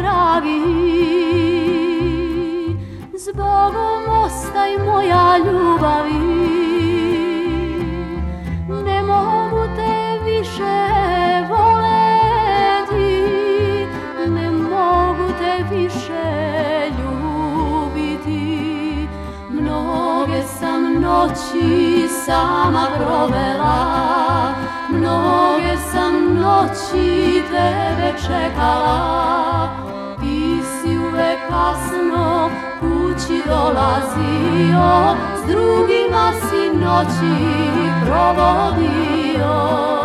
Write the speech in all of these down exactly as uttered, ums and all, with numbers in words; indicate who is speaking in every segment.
Speaker 1: dragi, zbogom ostaj moja ljubavi. Ne mogu te više voleti, ne mogu te više ljubiti. Mnoge sam noći sama provela, mnoge sam noći tebe čekala. Ti si uvek kasno kući dolazio, s drugima si noći provodio.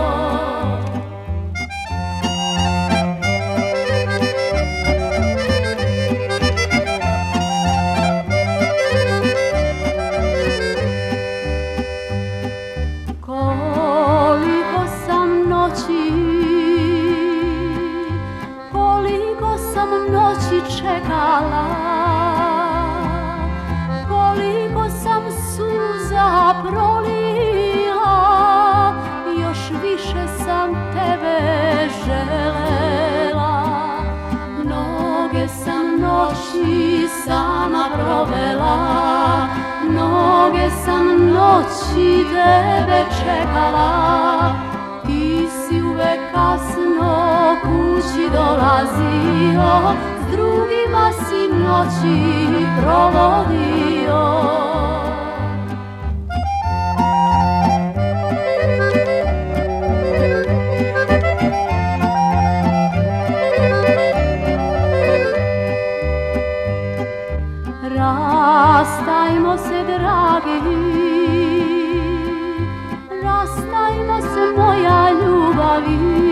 Speaker 1: Koliko sam noći, koliko sam noći čekala, koliko sam suza prolila, još više sam tebe želela. Mnoge sam noći sama provela, mnoge sam noći tebe čekala. Ti si uvek kasno kući dolazio, s drugima si noći provodio. Rastajmo se dragi, rastajmo se moja ljubavi.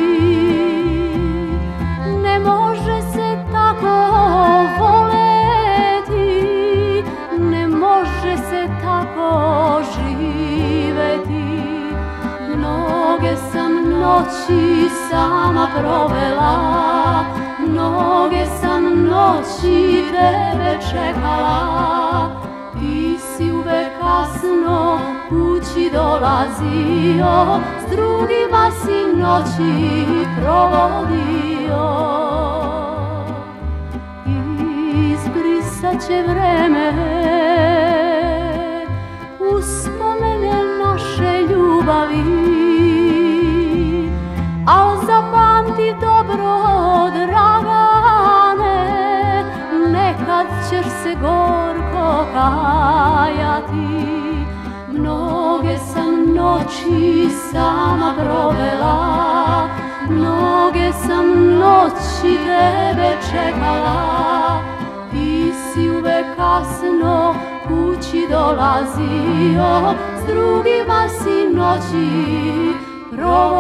Speaker 1: Ne može se tako voleti, ne može se tako živeti. Mnoge sam noći sama provela, mnoge sam noći tebe čekala. Ti si uvek kasno kući dolazio, s drugima si noći provodio. Izbrisat će vreme uspomene naše ljubavi, al zapamti dobro, Dragane, nekad ćeš se gorko kajati. Mnoge sam noći sama provela, mnoge sam noći tebe čekala. Ti si uvek kasno kući dolazio, s drugima si noći provodio.